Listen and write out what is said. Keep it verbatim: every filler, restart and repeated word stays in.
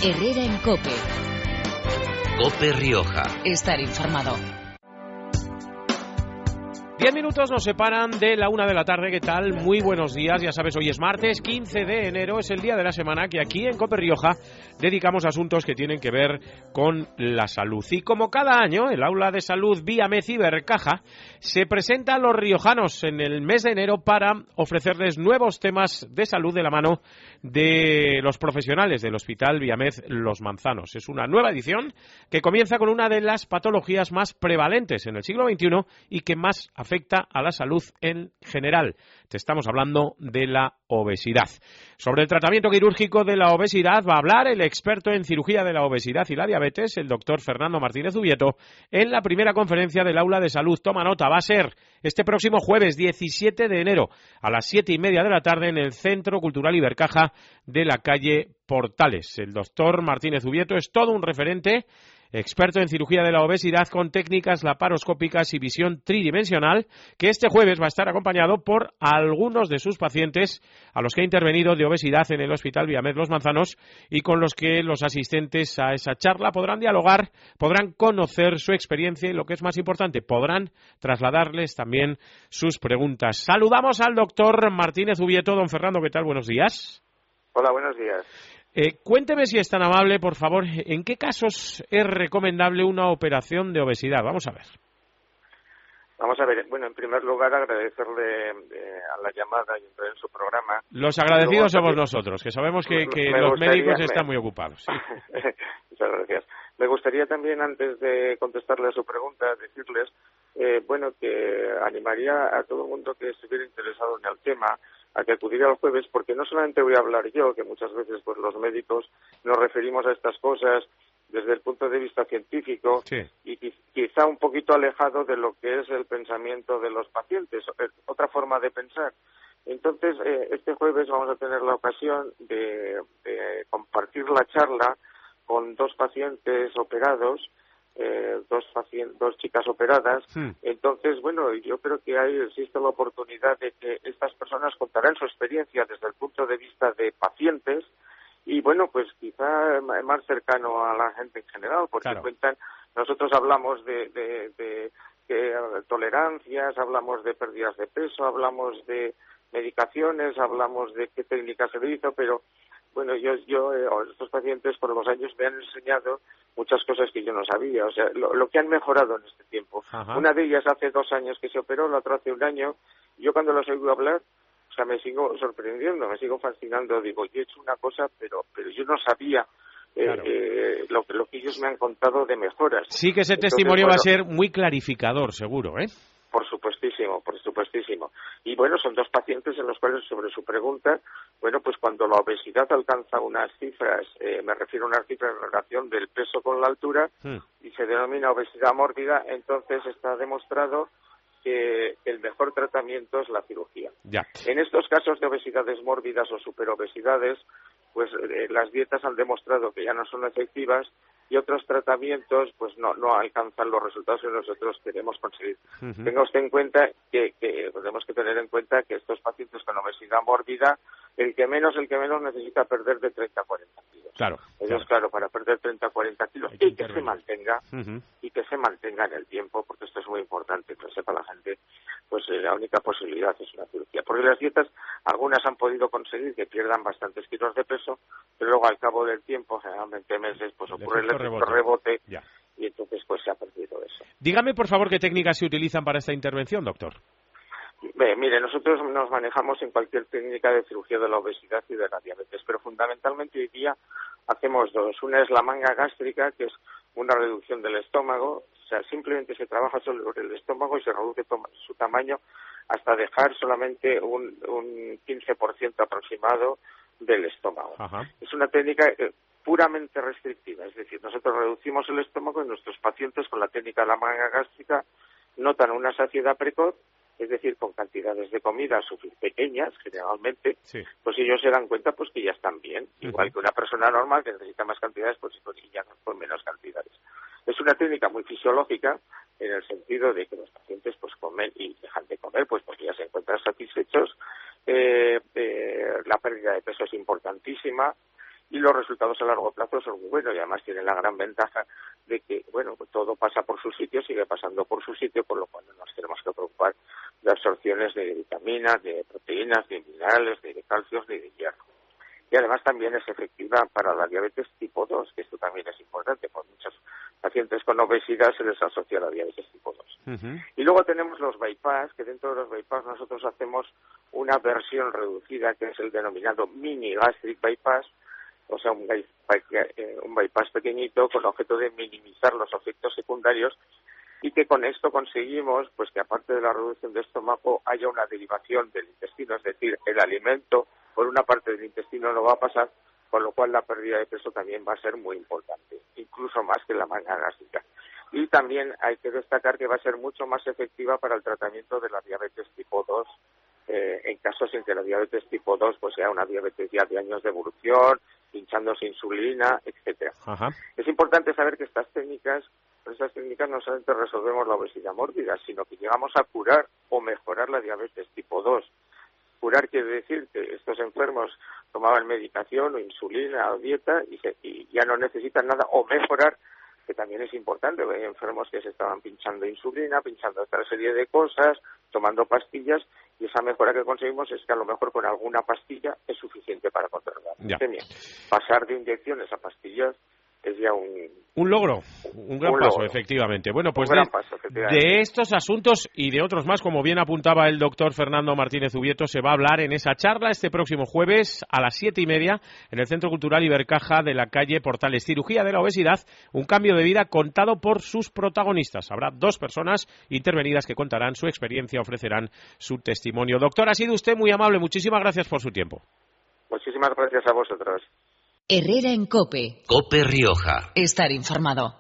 Herrera en COPE. COPE Rioja. Estar informado. Diez minutos nos separan de la una de la tarde. ¿Qué tal? Muy buenos días. Ya sabes, hoy es martes quince de enero. Es el día de la semana que aquí en COPE Rioja dedicamos a asuntos que tienen que ver con la salud. Y como cada año, el Aula de Salud Viamez Ibercaja se presenta a los riojanos en el mes de enero para ofrecerles nuevos temas de salud de la mano de los profesionales del Hospital Viamez Los Manzanos. Es una nueva edición que comienza con una de las patologías más prevalentes en el siglo veintiuno y que más afecta a la salud en general. Te estamos hablando de la obesidad. Sobre el tratamiento quirúrgico de la obesidad va a hablar el experto en cirugía de la obesidad y la diabetes, el doctor Fernando Martínez Ubieto, en la primera conferencia del Aula de Salud. Toma nota, va a ser este próximo jueves diecisiete de enero a las siete y media de la tarde en el Centro Cultural Ibercaja de la calle Portales. El doctor Martínez Ubieto es todo un referente, experto en cirugía de la obesidad con técnicas laparoscópicas y visión tridimensional, que este jueves va a estar acompañado por algunos de sus pacientes a los que ha intervenido de obesidad en el Hospital Viamez Los Manzanos y con los que los asistentes a esa charla podrán dialogar, podrán conocer su experiencia y, lo que es más importante, podrán trasladarles también sus preguntas. Saludamos al doctor Martínez Ubieto. Don Fernando, ¿qué tal? Buenos días. Hola, buenos días. Eh, cuénteme, si es tan amable, por favor, ¿en qué casos es recomendable una operación de obesidad? Vamos a ver. Vamos a ver, bueno, en primer lugar agradecerle eh, a la llamada y entrar en su programa. Los agradecidos somos también, nosotros, que sabemos que, que me los gustaría, médicos me, están muy ocupados. Sí. Muchas gracias. Me gustaría también, antes de contestarle a su pregunta, decirles, eh, bueno, que animaría a todo el mundo que estuviera interesado en el tema a que acudiera el jueves, porque no solamente voy a hablar yo, que muchas veces pues los médicos nos referimos a estas cosas desde el punto de vista científico, sí, y quizá un poquito alejado de lo que es el pensamiento de los pacientes, otra forma de pensar. Entonces, eh, este jueves vamos a tener la ocasión de, de compartir la charla con dos pacientes operados, Eh, dos pacientes, dos chicas operadas. Sí. Entonces, bueno, yo creo que ahí existe la oportunidad de que estas personas contarán su experiencia desde el punto de vista de pacientes y, bueno, pues quizá más cercano a la gente en general, porque claro, cuentan, nosotros hablamos de, de, de, de tolerancias, hablamos de pérdidas de peso, hablamos de medicaciones, hablamos de qué técnica se hizo, pero bueno, yo, yo eh, estos pacientes por los años me han enseñado muchas cosas que yo no sabía, o sea, lo, lo que han mejorado en este tiempo. Ajá. Una de ellas hace dos años que se operó, la otra hace un año. Yo cuando los oigo hablar, o sea, me sigo sorprendiendo, me sigo fascinando. Digo, yo he hecho una cosa, pero pero yo no sabía eh, claro. eh, lo, lo que ellos me han contado de mejoras. Sí que ese Entonces, testimonio bueno, va a ser muy clarificador, seguro, ¿eh? Por supuestísimo, por supuestísimo. Y bueno, son dos pacientes en los cuales, sobre su pregunta, bueno, pues cuando la obesidad alcanza unas cifras, eh, me refiero a unas cifras en relación del peso con la altura, hmm. y se denomina obesidad mórbida, entonces está demostrado que el mejor tratamiento es la cirugía. Ya. En estos casos de obesidades mórbidas o superobesidades, pues eh, las dietas han demostrado que ya no son efectivas y otros tratamientos pues no no alcanzan los resultados que nosotros queremos conseguir. Uh-huh. Tenga usted en cuenta que, que tenemos que tener en cuenta que estos pacientes con obesidad mórbida, el que menos, el que menos necesita perder de treinta a cuarenta kilos. Claro. Entonces, claro, claro para perder treinta a cuarenta kilos y que se mantenga, uh-huh. y que se mantenga en el tiempo, porque esto es muy importante, que lo sepa la gente, pues eh, la única posibilidad es una cirugía. Porque las dietas, algunas han podido conseguir que pierdan bastantes kilos de peso, pero luego al cabo del tiempo, generalmente meses, pues ocurre el efecto rebote, rebote y entonces pues se ha perdido eso. Dígame, por favor, qué técnicas se utilizan para esta intervención, doctor. Bé, mire, nosotros nos manejamos en cualquier técnica de cirugía de la obesidad y de la diabetes, pero fundamentalmente hoy día hacemos dos. Una es la manga gástrica, que es una reducción del estómago, o sea, simplemente se trabaja sobre el estómago y se reduce su tamaño hasta dejar solamente un, un quince por ciento aproximado del estómago. Ajá. Es una técnica eh, puramente restrictiva, es decir, nosotros reducimos el estómago y nuestros pacientes con la técnica de la manga gástrica notan una saciedad precoz, es decir, con cantidades de comida pequeñas, generalmente, sí. pues ellos se dan cuenta pues que ya están bien, uh-huh. igual que una persona normal que necesita más cantidades, pues, pues ya con menos cantidades. Es una técnica muy fisiológica, en el sentido de que los pacientes pues comen y dejan de comer, pues porque ya se encuentran satisfechos. Eh, eh, la pérdida de peso es importantísima, y los resultados a largo plazo son muy buenos y además tienen la gran ventaja de que, bueno, todo pasa por su sitio, sigue pasando por su sitio, por lo cual no nos tenemos que preocupar de absorciones de vitaminas, de proteínas, de minerales, de calcios, ni de hierro. Y además también es efectiva para la diabetes tipo dos, que esto también es importante, porque muchos pacientes con obesidad se les asocia a la diabetes tipo dos. Uh-huh. Y luego tenemos los bypass, que dentro de los bypass nosotros hacemos una versión reducida, que es el denominado mini gastric bypass, o sea, un bypass, un bypass pequeñito con objeto de minimizar los efectos secundarios, y que con esto conseguimos pues que aparte de la reducción de estómago haya una derivación del intestino, es decir, el alimento por una parte del intestino no va a pasar, con lo cual la pérdida de peso también va a ser muy importante, incluso más que la manga gástrica. Y también hay que destacar que va a ser mucho más efectiva para el tratamiento de la diabetes tipo dos, eh, en casos en que la diabetes tipo dos pues sea una diabetes ya de años de evolución, hinchándose insulina, etcétera. Ajá. Es importante saber que estas técnicas Con estas técnicas no solamente resolvemos la obesidad mórbida, sino que llegamos a curar o mejorar la diabetes tipo dos. Curar quiere decir que estos enfermos tomaban medicación o insulina o dieta y, se, y ya no necesitan nada, o mejorar, que también es importante. Hay enfermos que se estaban pinchando insulina, pinchando otra serie de cosas, tomando pastillas, y esa mejora que conseguimos es que a lo mejor con alguna pastilla es suficiente para controlar la glicemia. Pasar de inyecciones a pastillas es ya un... Un logro, un gran un paso, logro. efectivamente. Bueno, pues un gran de, paso, efectivamente. de estos asuntos y de otros más, como bien apuntaba el doctor Fernando Martínez Ubieto, se va a hablar en esa charla este próximo jueves a las siete y media en el Centro Cultural Ibercaja de la calle Portales. Cirugía de la obesidad, un cambio de vida contado por sus protagonistas. Habrá dos personas intervenidas que contarán su experiencia, ofrecerán su testimonio. Doctor, ha sido usted muy amable. Muchísimas gracias por su tiempo. Muchísimas gracias a vosotros. Herrera en COPE. COPE Rioja. Estar informado.